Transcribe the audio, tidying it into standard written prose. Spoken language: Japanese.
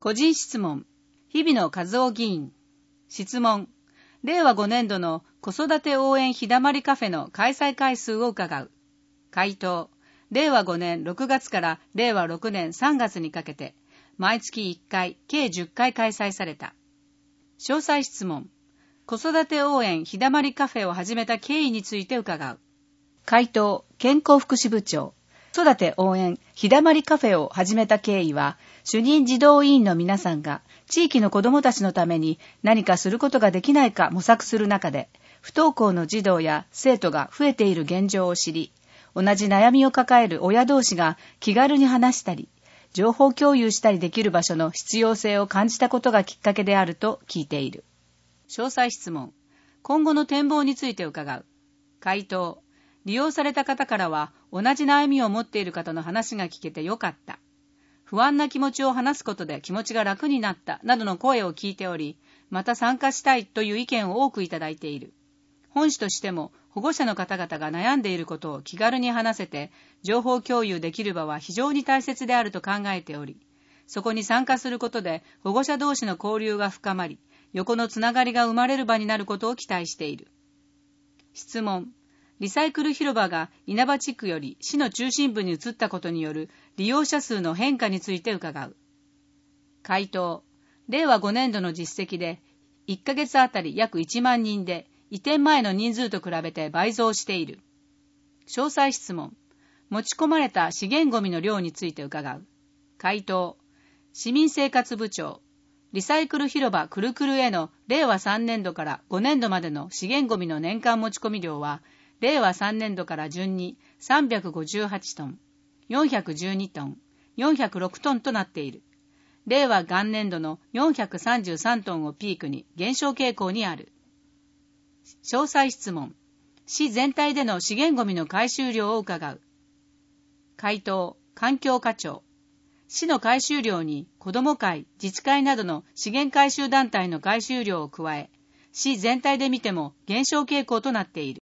個人質問、日比野和夫議員。質問、令和5年度の子育て応援日だまりカフェの開催回数を伺う。回答、令和5年6月から令和6年3月にかけて、毎月1回、計10回開催された。詳細質問、子育て応援日だまりカフェを始めた経緯について伺う。回答、健康福祉部長。子育て応援日だまりカフェを始めた経緯は、主任児童委員の皆さんが地域の子どもたちのために何かすることができないか模索する中で、不登校の児童や生徒が増えている現状を知り、同じ悩みを抱える親同士が気軽に話したり、情報共有したりできる場所の必要性を感じたことがきっかけであると聞いている。詳細質問、今後の展望について伺う。回答、利用された方からは同じ悩みを持っている方の話が聞けてよかった。不安な気持ちを話すことで気持ちが楽になったなどの声を聞いており、また参加したいという意見を多くいただいている。本市としても保護者の方々が悩んでいることを気軽に話せて情報共有できる場は非常に大切であると考えており、そこに参加することで保護者同士の交流が深まり、横のつながりが生まれる場になることを期待している。質問、リサイクル広場が稲葉地区より市の中心部に移ったことによる利用者数の変化について伺う。回答、令和5年度の実績で1ヶ月あたり約1万人で移転前の人数と比べて倍増している。詳細質問、持ち込まれた資源ゴミの量について伺う。回答、市民生活部長、リサイクル広場くるくるへの令和3年度から5年度までの資源ゴミの年間持ち込み量は、令和3年度から順に358トン、412トン、406トンとなっている。令和元年度の433トンをピークに減少傾向にある。詳細質問、市全体での資源ゴミの回収量を伺う。回答、環境課長。市の回収量に子ども会、自治会などの資源回収団体の回収量を加え、市全体で見ても減少傾向となっている。